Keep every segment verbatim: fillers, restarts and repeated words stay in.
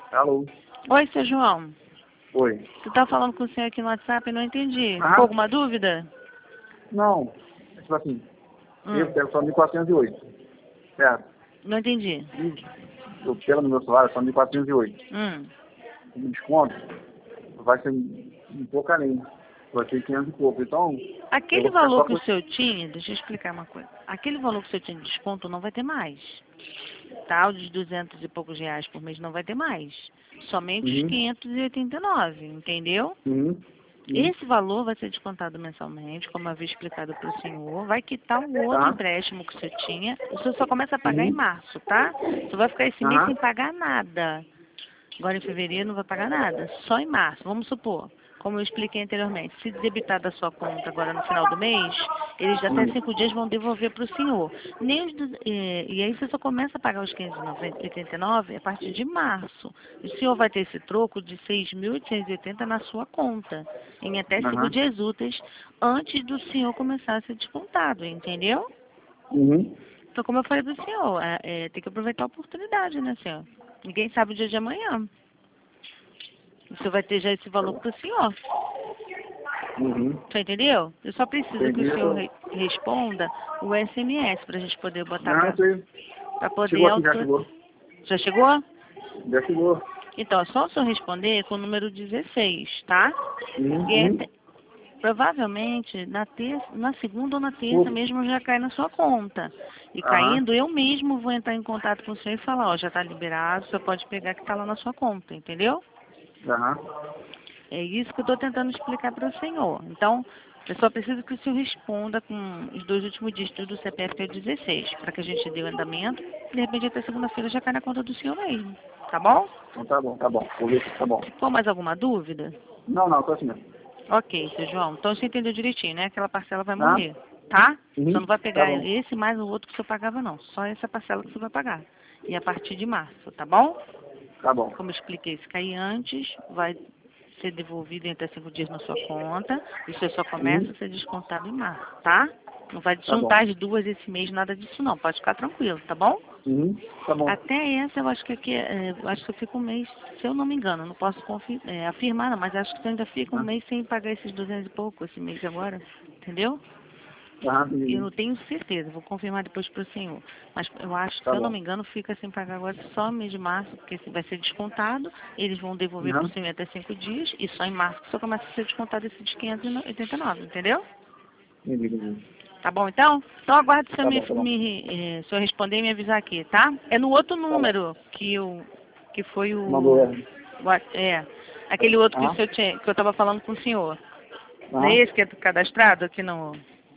Alô? Oi, seu João. Oi. Você tá falando com o senhor aqui no WhatsApp e não entendi. Aham. Ficou alguma dúvida? Não. É tipo assim, Hum, eu quero só mil quatrocentos e oito. Certo? não entendi. E eu quero no meu salário só mil quatrocentos e oito. Hum. O desconto vai ser um pouco além. Vai ser quinhentos e pouco. Então, eu Aquele vou ficar valor só que o com... senhor tinha, deixa eu explicar uma coisa. Aquele valor que o senhor tinha de desconto não vai ter mais. Tá? O de duzentos e poucos reais por mês não vai ter mais. Somente os Uhum. quinhentos e oitenta e nove, entendeu? Uhum. Uhum. Esse valor vai ser descontado mensalmente, como eu havia explicado para o senhor, vai quitar o outro Tá? empréstimo que o senhor tinha. O senhor só começa a pagar em Uhum. março, tá? Você vai ficar esse mês Aham. sem pagar nada. Agora em fevereiro não vai pagar nada, só em março, vamos supor. Como eu expliquei anteriormente, se debitar da sua conta agora no final do mês, eles até Uhum. cinco dias vão devolver para o senhor. Nem os, du- eh, e aí você só começa a pagar os quinhentos e oitenta e nove a partir de março. O senhor vai ter esse troco de seis mil oitocentos e oitenta na sua conta, em até cinco Aham. dias úteis, antes do senhor começar a ser descontado, entendeu? Uhum. Então, como eu falei para o senhor, é, é, tem que aproveitar a oportunidade, né, senhor? Ninguém sabe o dia de amanhã. Você vai ter já esse valor para o senhor. Uhum. Você entendeu? Eu só preciso que Entendi. o Eu senhor tô... re- responda o S M S para a gente poder botar Não, para isso aí. poder Chegou aqui, já auto... chegou. Já chegou? Já chegou. Então, é só o senhor responder com o número dezesseis, tá? Uhum. E aí, Uhum. te- provavelmente na terça, na segunda ou na terça Pô. mesmo já cai na sua conta. E Aham. caindo, eu mesmo vou entrar em contato com o senhor e falar, ó, já está liberado, você pode pegar que está lá na sua conta, entendeu? Aham. É isso que eu estou tentando explicar para o senhor. Então, eu só preciso que o senhor responda com os dois últimos dígitos do C P F, que é o dezesseis, para que a gente dê o andamento. De repente, até segunda-feira já cai na conta do senhor mesmo. Tá bom? Então tá bom, tá bom. Vou ver se tá bom. Ficou mais alguma dúvida? Não, não, tô assim mesmo. Ok, seu João. Então, você entendeu direitinho, né? Aquela parcela vai Tá? morrer, tá? Você Uhum. não vai Tá pegar bom. esse mais o outro que o senhor pagava, não. Só essa parcela que você vai pagar. E a partir de março, tá bom? Tá bom. Como eu expliquei, se cair antes, vai ser devolvido em até cinco dias na sua conta. E você só começa Uhum. a ser descontado em março, tá? Não vai Tá bom. juntar as duas esse mês, nada disso não. Pode ficar tranquilo, tá bom? Uhum. Tá bom. Até essa eu acho que aqui, é, eu acho que eu fico um mês, se eu não me engano, não posso confi- é, afirmar não, mas acho que você ainda fica um Ah. mês sem pagar esses duzentos e pouco, esse mês agora, entendeu? Aham, Eu entendi. não tenho certeza, vou confirmar depois para o senhor. Mas eu acho que, Tá se eu não bom. me engano, fica sem pagar agora só no mês de março, porque esse vai ser descontado, eles vão devolver para o Aham. senhor até cinco dias, e só em março que só começa a ser descontado esse de quinhentos e oitenta e nove, entendeu? Entendi, entendi. Tá bom, então? Então aguarde o senhor, Tá me, bom, tá bom. me, eh, o senhor responder e me avisar aqui, tá? É no outro Tá bom. número que, eu, que foi Mandou o... ela. o a- É, aquele outro que, o Aham. senhor tinha, que eu estava falando com o senhor. Não é Aham. esse que é cadastrado aqui no...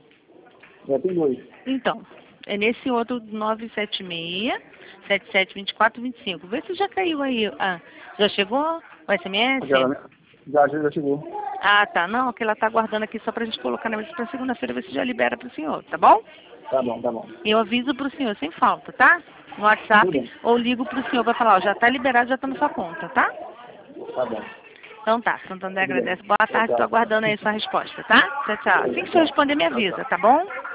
Já tem dois. Então, é nesse outro nove sete seis, sete sete dois quatro dois cinco. Vê se já caiu aí. Ah, já chegou o S M S? Aquela, né? Já, já já chegou. Ah, tá. Não, que ela tá aguardando aqui só pra gente colocar na mesa pra segunda-feira, ver se já libera pro senhor, tá bom? Tá bom, tá bom. Eu aviso pro senhor sem falta, tá? No Tudo WhatsApp, bem. ou ligo pro senhor, vai falar, ó, já tá liberado, já tá na sua conta, tá? Tá bom. Então tá, Santander Tudo bem. agradece. Boa Tchau, tarde, tô tchau. aguardando aí sua resposta, tá? Tchau, tchau. Assim que o senhor responder, me Tchau, tchau. avisa, tá bom?